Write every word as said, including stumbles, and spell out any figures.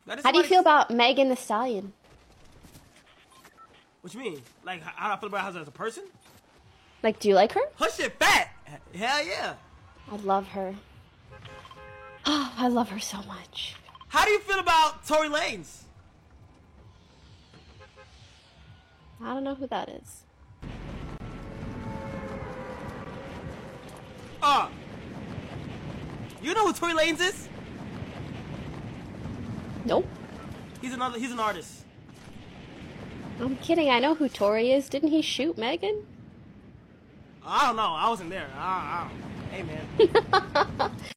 How do you feel about Megan Thee Stallion? What you mean? Like, how do I feel about her as a person? Like, do you like her? Her shit fat. Hell yeah. I love her. Oh, I love her so much. How do you feel about Tory Lanez? I don't know who that is. Uh, you know who Tory Lanez is? Nope. He's another. He's an artist. I'm kidding. I know who Tory is. Didn't he shoot Megan? I don't know. I wasn't there. I, I don't. Hey, man.